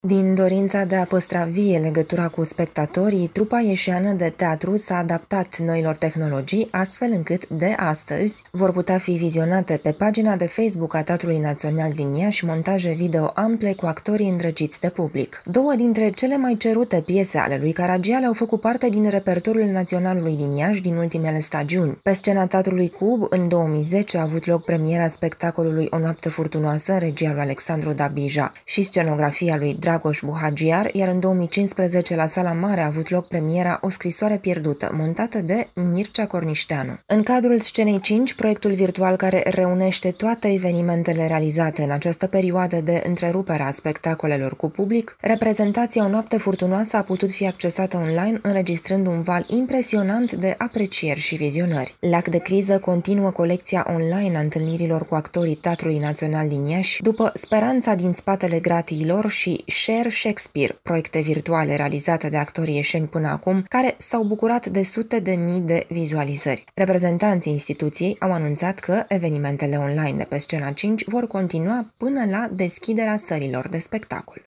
Din dorința de a păstra vie legătura cu spectatorii, trupa ieșeană de teatru s-a adaptat noilor tehnologii, astfel încât, de astăzi, vor putea fi vizionate pe pagina de Facebook a Teatrului Național din Iași montaje video ample cu actorii îndrăgiți de public. Două dintre cele mai cerute piese ale lui Caragiale au făcut parte din repertoriul Naționalului din Iași din ultimele stagiuni. Pe scena Teatrului Cub, în 2010, a avut loc premiera spectacolului O noapte furtunoasă, regia lui Alexandru Dabija și scenografia lui Dragoș Buhagiar, iar în 2015 la Sala Mare a avut loc premiera O scrisoare pierdută, montată de Mircea Cornișteanu. În cadrul Scenei 5, proiectul virtual care reunește toate evenimentele realizate în această perioadă de întrerupere a spectacolelor cu public, reprezentația O noapte furtunoasă a putut fi accesată online, înregistrând un val impresionant de aprecieri și vizionări. Lac de criză continuă colecția online a întâlnirilor cu actorii Teatrului Național din Iași, după Speranța din spatele gratiilor și Share Shakespeare, proiecte virtuale realizate de actorii ieșeni până acum, care s-au bucurat de sute de mii de vizualizări. Reprezentanții instituției au anunțat că evenimentele online de pe Scena 5 vor continua până la deschiderea sălilor de spectacol.